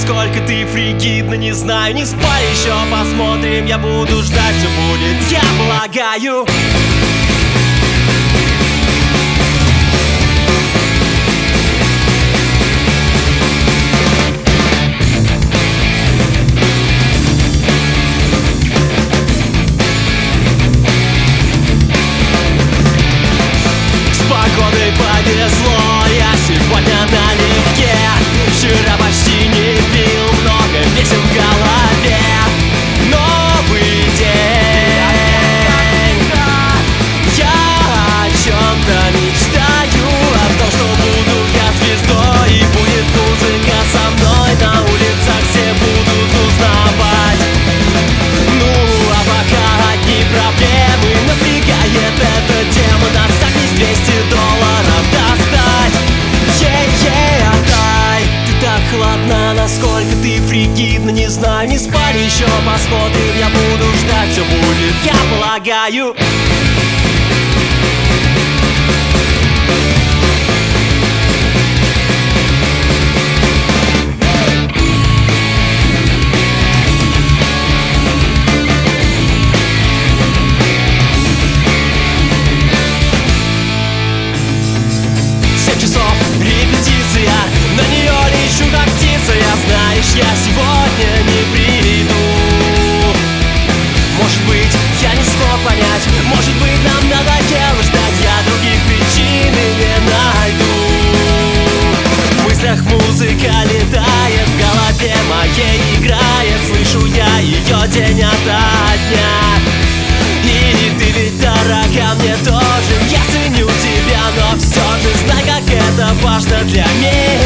насколько ты фригидна, не знаю. Не спали еще, посмотрим, я буду ждать, все будет, я полагаю. Повезло, я сегодня налегке. Вчера почти не пил, много песен в голове. Новый день, я о чем-то мечтаю, о том, что буду я звездой, и будет музыка со мной. На улицах все будут узнавать. Ну, а пока одни проблемы напрягает эта тема. Нас так не $200 достать. Отдай. Ты так хладна, насколько ты фригидна, не знаю. Не спали еще, посмотрим, я буду ждать, все будет, я полагаю. Репетиция, на нее лечу как птица. Я, знаешь, я сегодня не приду. Может быть, я не смог понять, может быть, нам надоело ждать. Я других причин не найду. В мыслях музыка летает, в голове моей играет. Слышу я ее день ото дня. И ты ведь дорога мне тоже. Я ценю тебя, но все же знай, как это важно для меня.